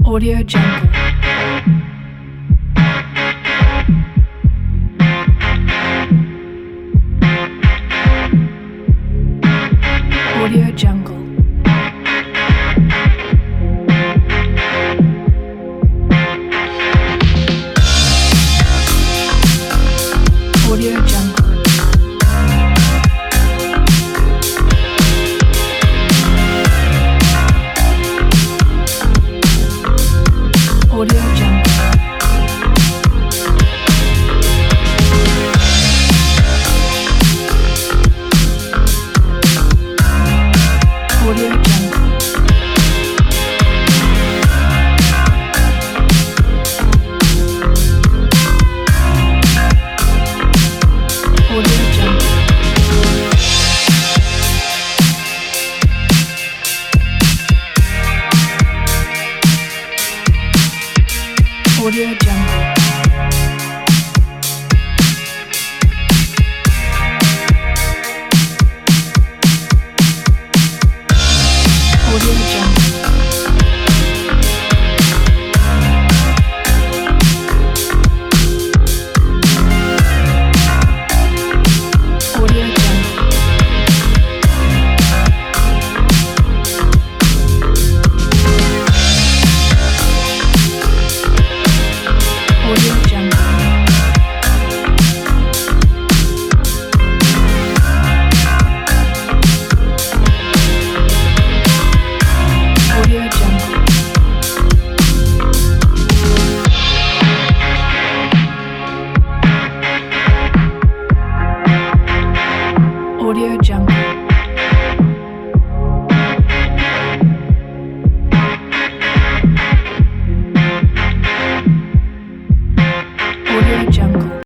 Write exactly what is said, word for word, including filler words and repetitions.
Audio Jungle. Audio Jungle. Audio Jungle. Audio Jungle. Audio Jungle. Audio Jungle. Audio Jungle. Audio Jungle. Audio Jungle. Audio Jungle. Audio Jungle. Audio Jungle. Audio Jungle.